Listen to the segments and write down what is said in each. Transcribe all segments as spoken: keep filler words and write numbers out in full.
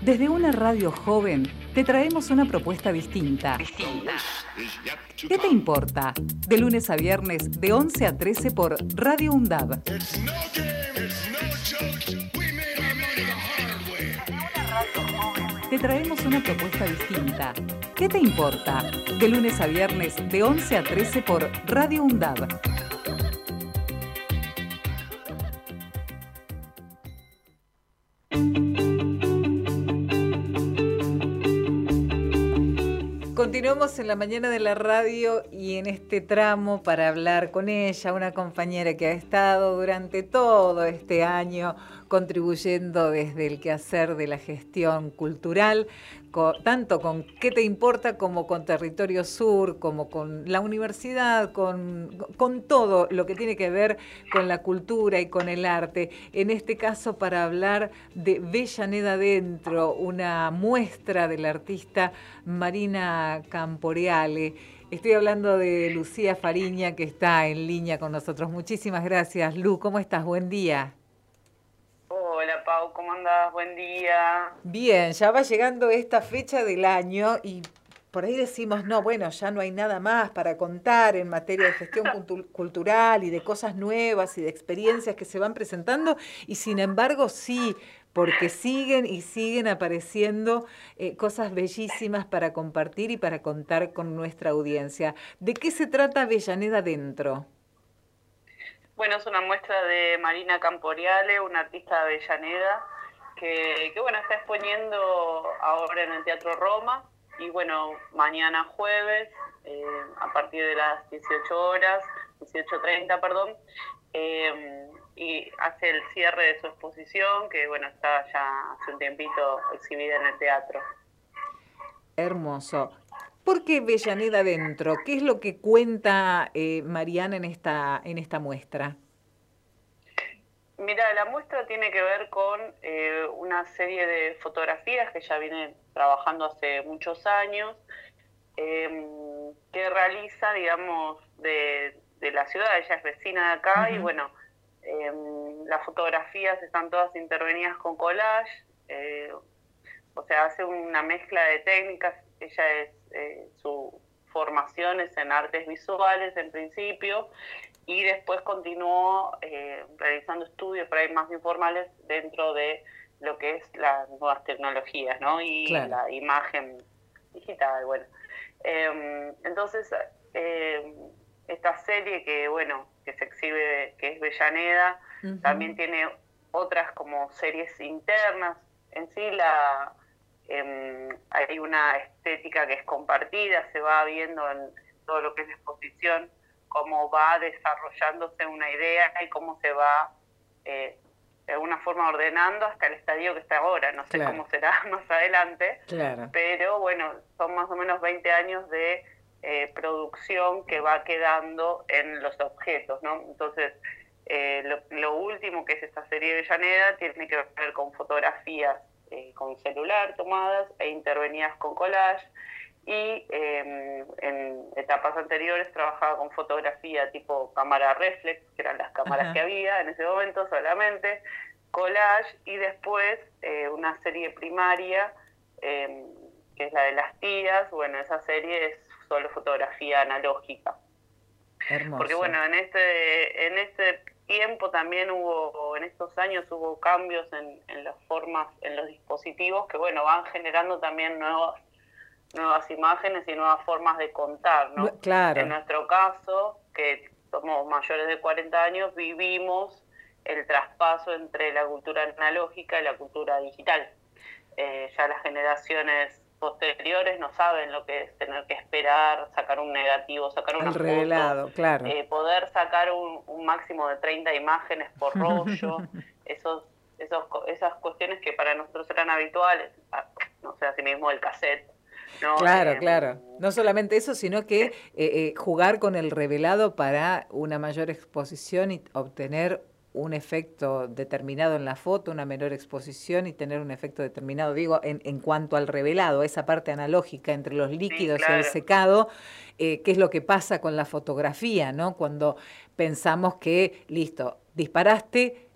Desde una radio joven te traemos una propuesta distinta. Distinta. ¿Qué te importa? De lunes a viernes de once a trece por Radio UNDAB. Te traemos una propuesta distinta. ¿Qué te importa? De lunes a viernes de once a trece por Radio UNDAB. Continuamos en la mañana de la radio y en este tramo para hablar con ella, una compañera que ha estado durante todo este año contribuyendo desde el quehacer de la gestión cultural, con, tanto con ¿Qué te importa? Como con Territorio Sur, como con la universidad, con, con todo lo que tiene que ver con la cultura y con el arte. En este caso para hablar de Avellaneda Adentro, una muestra del artista Marina Camporeale. Estoy hablando de Lucía Fariña, que está en línea con nosotros. Muchísimas gracias, Lu. ¿Cómo estás? Buen día. Hola, Pau. ¿Cómo andás? Buen día. Bien, ya va llegando esta fecha del año y por ahí decimos, no, bueno, ya no hay nada más para contar en materia de gestión cultural y de cosas nuevas y de experiencias que se van presentando, y sin embargo sí, porque siguen y siguen apareciendo eh, cosas bellísimas para compartir y para contar con nuestra audiencia. ¿De qué se trata Avellaneda Adentro? Bueno, es una muestra de Marina Camporeale, una artista de Avellaneda, que, que bueno, está exponiendo ahora en el Teatro Roma, y bueno, mañana jueves, eh, a partir de las dieciocho horas, dieciocho treinta, perdón, eh, y hace el cierre de su exposición, que bueno, está ya hace un tiempito exhibida en el teatro. Hermoso. ¿Por qué Avellaneda Adentro? ¿Qué es lo que cuenta eh, Mariana en esta, en esta muestra? Mira, la muestra tiene que ver con eh, una serie de fotografías que ella viene trabajando hace muchos años, eh, que realiza, digamos, de, de la ciudad. Ella es vecina de acá. Uh-huh. Y bueno, eh, las fotografías están todas intervenidas con collage, eh, o sea, hace una mezcla de técnicas. Ella es, eh, su formación es en artes visuales en principio, y después continuó eh, realizando estudios por ahí más informales dentro de lo que es las nuevas tecnologías, ¿no? Y claro, la imagen digital, bueno. Eh, entonces, eh, esta serie que, bueno, que se exhibe, que es Avellaneda, uh-huh, también tiene otras como series internas. En sí, la... Eh, hay una estética que es compartida, se va viendo en todo lo que es la exposición, cómo va desarrollándose una idea y cómo se va eh, de alguna forma ordenando hasta el estadio que está ahora. No sé claro. cómo será más adelante, claro. pero bueno, son más o menos veinte años de eh, producción que va quedando en los objetos, ¿no? Entonces, eh, lo, lo último que es esta serie de Avellaneda tiene que ver con fotografías Eh, con celular tomadas e intervenidas con collage, y eh, en etapas anteriores trabajaba con fotografía tipo cámara reflex, que eran las cámaras Ajá. que había en ese momento solamente, collage, y después eh, una serie primaria eh, que es la de las tías. Bueno, esa serie es solo fotografía analógica. Hermoso. Porque bueno, en este, en este tiempo también hubo, en estos años hubo cambios en, en las formas, en los dispositivos, que bueno, van generando también nuevas, nuevas imágenes y nuevas formas de contar, ¿no? Claro. En nuestro caso, que somos mayores de cuarenta años, vivimos el traspaso entre la cultura analógica y la cultura digital. Eh, ya las generaciones posteriores no saben lo que es tener que esperar, sacar un negativo, sacar una El revelado, foto, claro. eh, poder sacar un, un máximo de treinta imágenes por rollo, esos, esos, esas cuestiones que para nosotros eran habituales, no sé, así mismo el cassette. ¿No? Claro, eh, claro. No solamente eso, sino que eh, eh, jugar con el revelado para una mayor exposición y obtener un efecto determinado en la foto, una menor exposición y tener un efecto determinado, digo, en, en cuanto al revelado, esa parte analógica entre los líquidos sí, claro. y el secado, eh, qué es lo que pasa con la fotografía, ¿no? Cuando pensamos que, listo, disparaste,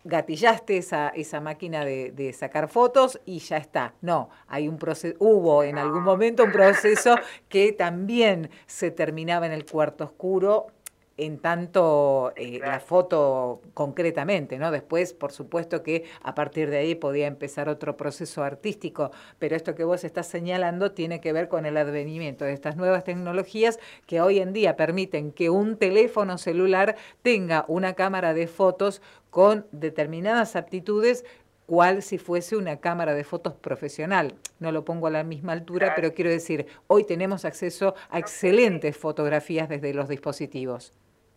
gatillaste esa, esa máquina de, de sacar fotos y ya está. No, hay un proceso, hubo en algún momento un proceso que también se terminaba en el cuarto oscuro, en tanto eh, la foto concretamente, ¿no? Después, por supuesto que a partir de ahí podía empezar otro proceso artístico, pero esto que vos estás señalando tiene que ver con el advenimiento de estas nuevas tecnologías que hoy en día permiten que un teléfono celular tenga una cámara de fotos con determinadas aptitudes, cual si fuese una cámara de fotos profesional. No lo pongo a la misma altura, pero quiero decir, hoy tenemos acceso a excelentes fotografías desde los dispositivos.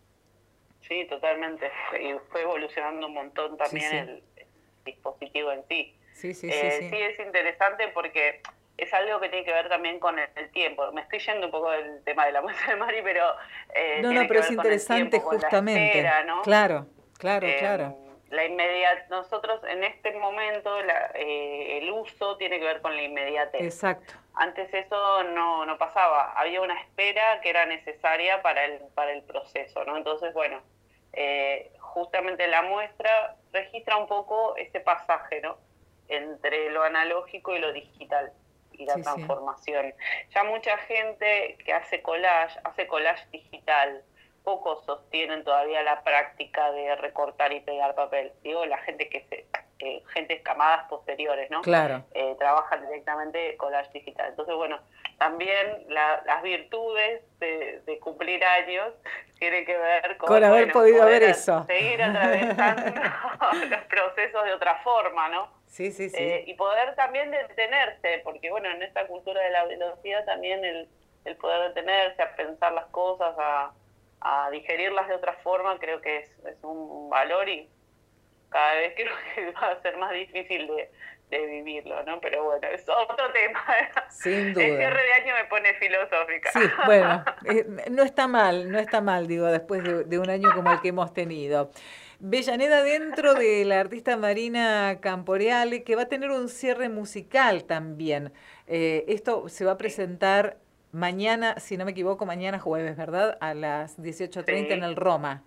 Sí, totalmente. Y fue evolucionando un montón también sí, sí. El, el dispositivo en sí. Sí, sí, eh, sí, sí. Sí, es interesante porque es algo que tiene que ver también con el, el tiempo. Me estoy yendo un poco del tema de la muestra de Mari, pero eh, no, tiene no, pero que ver es interesante con el tiempo, justamente. Con la espera, ¿no? Claro, claro, eh, claro. La inmediat nosotros en este momento la, eh, el uso tiene que ver con la inmediatez. Exacto. Antes eso no, no pasaba, había una espera que era necesaria para el, para el proceso, ¿no? Entonces, bueno, eh, justamente la muestra registra un poco ese pasaje, ¿no? Entre lo analógico y lo digital y la sí, transformación. Sí. Ya mucha gente que hace collage, hace collage digital, pocos sostienen todavía la práctica de recortar y pegar papel. Digo, la gente que se, eh, gente camadas posteriores, ¿no? Claro. Eh, trabajan directamente collage digital. Entonces, bueno, también la, las virtudes de, de cumplir años tienen que ver con, con haber bueno, podido ver eso. Seguir atravesando los procesos de otra forma, ¿no? Sí, sí, sí. Eh, y poder también detenerse, porque, bueno, en esta cultura de la velocidad también el, el poder detenerse, a pensar las cosas, a a digerirlas de otra forma, creo que es, es un valor y cada vez creo que va a ser más difícil de, de vivirlo, ¿no? Pero bueno, es otro tema. Sin duda. El cierre de año me pone filosófica. Sí, bueno, eh, no está mal, no está mal, digo, después de, de un año como el que hemos tenido. Bellaneda, dentro de la artista Marina Camporeale, que va a tener un cierre musical también. Eh, esto se va a presentar mañana, si no me equivoco, mañana jueves, ¿verdad? A las dieciocho treinta sí. En el Roma.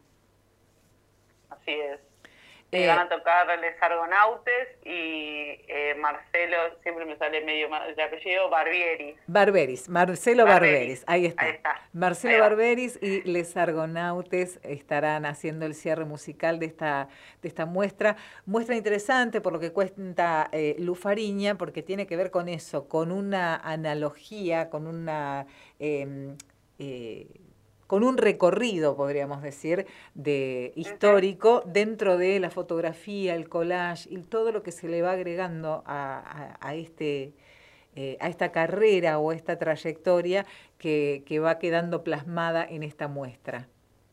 Así es. Sí, eh, van a tocar Les Argonautes y eh, Marcelo, siempre me sale medio el apellido, Barbieris. Barberis, Marcelo Barberis, Barberis. Ahí, está. ahí está. Marcelo ahí Barberis y Les Argonautes estarán haciendo el cierre musical de esta, de esta muestra. Muestra interesante por lo que cuenta eh, Lu Fariña, porque tiene que ver con eso, con una analogía, con una... Eh, eh, con un recorrido, podríamos decir, de histórico uh-huh. dentro de la fotografía, el collage y todo lo que se le va agregando a, a, a, este, eh, a esta carrera o esta trayectoria que, que va quedando plasmada en esta muestra.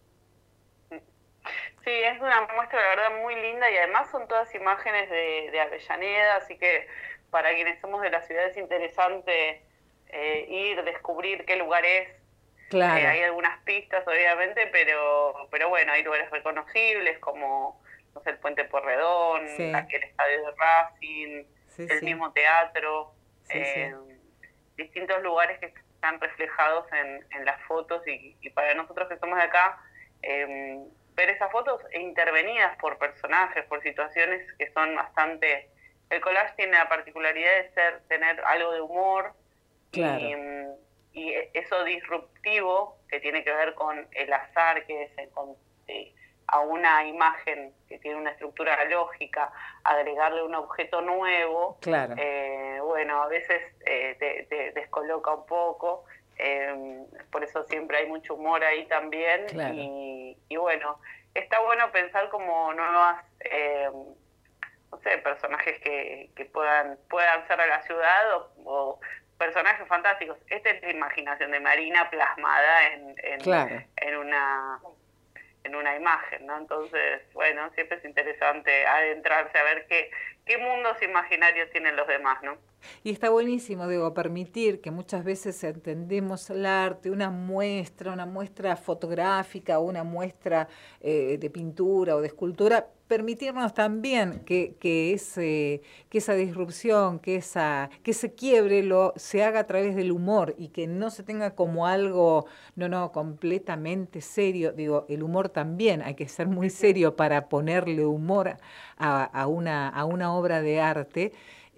Sí, es una muestra, la verdad, muy linda y además son todas imágenes de, de Avellaneda, así que para quienes somos de la ciudad es interesante eh, ir, descubrir qué lugar es. Claro. Eh, hay algunas pistas, obviamente, pero pero bueno, hay lugares reconocibles como, no sé, el Puente Porredón, sí. aquel estadio de Racing, sí, el sí. mismo teatro, sí, eh, sí. distintos lugares que están reflejados en, en las fotos y, y para nosotros que somos de acá, eh, ver esas fotos intervenidas por personajes, por situaciones que son bastante... El collage tiene la particularidad de ser tener algo de humor, claro. y, y eso disruptivo que tiene que ver con el azar, que es con, eh, a una imagen que tiene una estructura lógica, agregarle un objeto nuevo, claro. eh, bueno, a veces eh, te, te descoloca un poco, eh, por eso siempre hay mucho humor ahí también, claro. y, y bueno, está bueno pensar como nuevas... Eh, no sé, personajes que, que puedan puedan ser a la ciudad o, o personajes fantásticos. Esta es la imaginación de Marina plasmada en, en, claro. en una en una imagen, ¿no? Entonces, bueno, siempre es interesante adentrarse a ver qué, qué mundos imaginarios tienen los demás, ¿no? Y está buenísimo, digo, permitir que muchas veces entendemos el arte, una muestra, una muestra fotográfica, una muestra eh, de pintura o de escultura, permitirnos también que, que, ese, que esa disrupción, que, esa, que ese quiebre lo, se haga a través del humor y que no se tenga como algo, no, no, completamente serio. Digo, el humor también, hay que ser muy serio para ponerle humor a, a, una, a una obra de arte.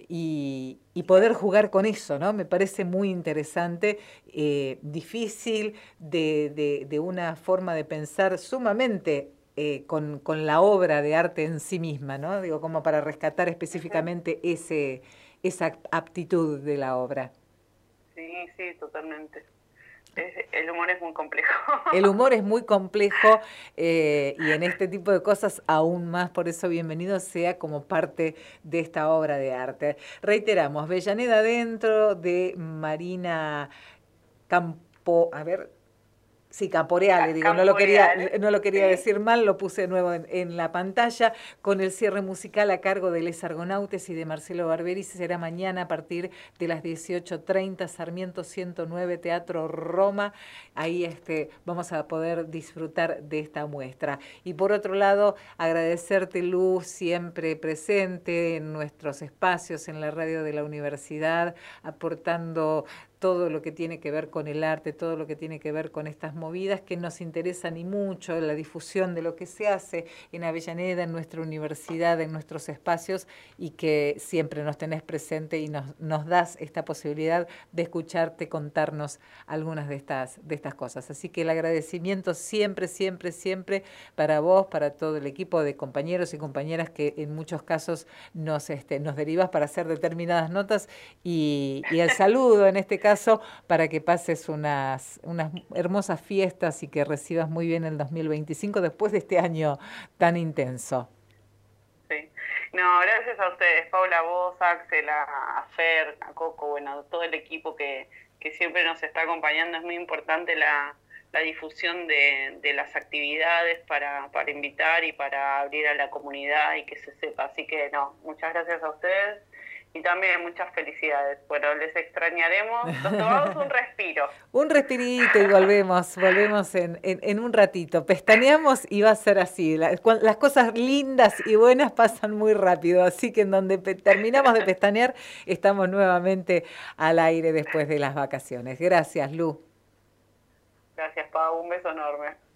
Y, y poder jugar con eso, ¿no? Me parece muy interesante, eh, difícil, de, de, de una forma de pensar sumamente eh, con, con la obra de arte en sí misma, ¿no? Digo, como para rescatar específicamente ese, esa aptitud de la obra. Sí, sí, totalmente. Es, el humor es muy complejo. El humor es muy complejo eh, y en este tipo de cosas aún más, por eso bienvenido sea como parte de esta obra de arte. Reiteramos, Avellaneda Adentro de Marina Campo, a ver, sí, Caporeale, digo, no lo quería, Camporeale, no lo quería sí. decir mal, lo puse de nuevo en, en la pantalla, con el cierre musical a cargo de Les Argonautes y de Marcelo Barberi. Será mañana a partir de las dieciocho treinta, Sarmiento ciento nueve, Teatro Roma. Ahí este, vamos a poder disfrutar de esta muestra. Y por otro lado, agradecerte, Luz, siempre presente en nuestros espacios, en la radio de la universidad, aportando todo lo que tiene que ver con el arte, todo lo que tiene que ver con estas movidas que nos interesan y mucho, la difusión de lo que se hace en Avellaneda, en nuestra universidad, en nuestros espacios, y que siempre nos tenés presente y nos, nos das esta posibilidad de escucharte contarnos algunas de estas, de estas cosas. Así que el agradecimiento siempre, siempre, siempre para vos, para todo el equipo de compañeros y compañeras que en muchos casos nos, este, nos derivas para hacer determinadas notas, y, y el saludo en este caso para que pases unas, unas hermosas fiestas y que recibas muy bien el dos mil veinticinco después de este año tan intenso. Sí. No, gracias a ustedes, Paula, a vos, Axel, a, a Fer, a Coco, bueno, todo el equipo que, que siempre nos está acompañando. Es muy importante la, la difusión de, de las actividades para, para invitar y para abrir a la comunidad y que se sepa. Así que no, muchas gracias a ustedes. Y también muchas felicidades. Bueno, les extrañaremos. Nos tomamos un respiro. Un respirito y volvemos, volvemos en, en, en un ratito. Pestañeamos y va a ser así. Las, las cosas lindas y buenas pasan muy rápido. Así que en donde terminamos de pestañear, estamos nuevamente al aire después de las vacaciones. Gracias, Lu. Gracias, Pau. Un beso enorme.